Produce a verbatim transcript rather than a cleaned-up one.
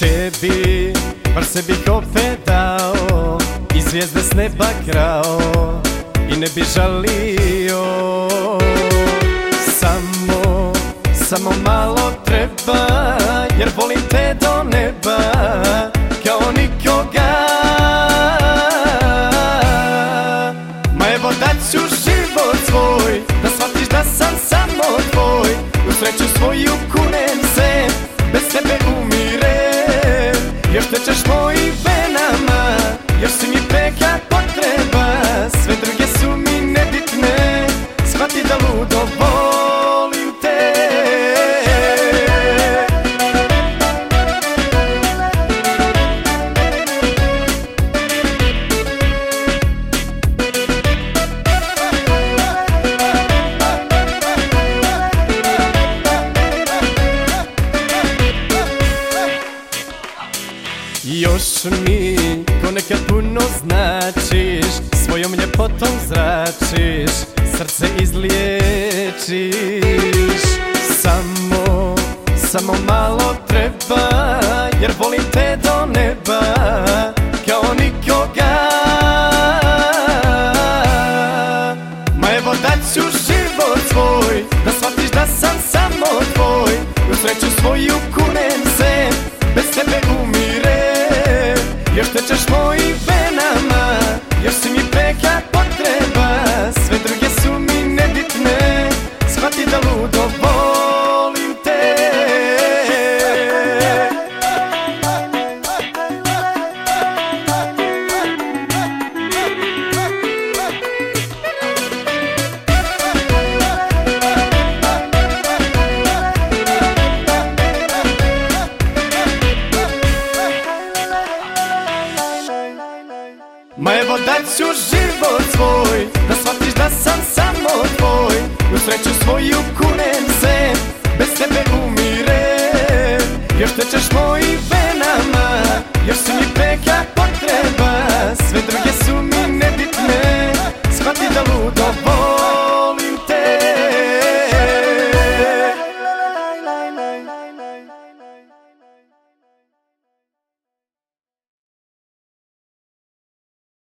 Tebi, bar se bih opet dao i zvijezde s neba krao i ne bi žalio. Samo, samo malo treba, jer volim te do neba kao nikoga. Ma evo daću život svoj da shvatiš da sam samo tvoj. U sreću svoju kunem se, bez tebe umirem. Još tečeš mojim venama, još si mi preka potreba. Sve druge su mi nebitne, shvati da ludo volim te. Još mi ko nekad puno značiš, svojom ljepotom zračiš, srce izliječiš. Samo, samo malo treba, jer volim te do neba kao nikoga. Ma evo daću život svoj da shvatiš da sam samo tvoj. U sreću svoju kunem se, bez tebe umirem. Još tečeš mojim venama, još si mi preka potreba. Sve druge su mi nebitne, shvati da ludo volim te. Ma evo daću život svoj da shvatiš da sam samo tvoj. U sreću svoju kunem se, bez tebe umirem. Još tečeš moj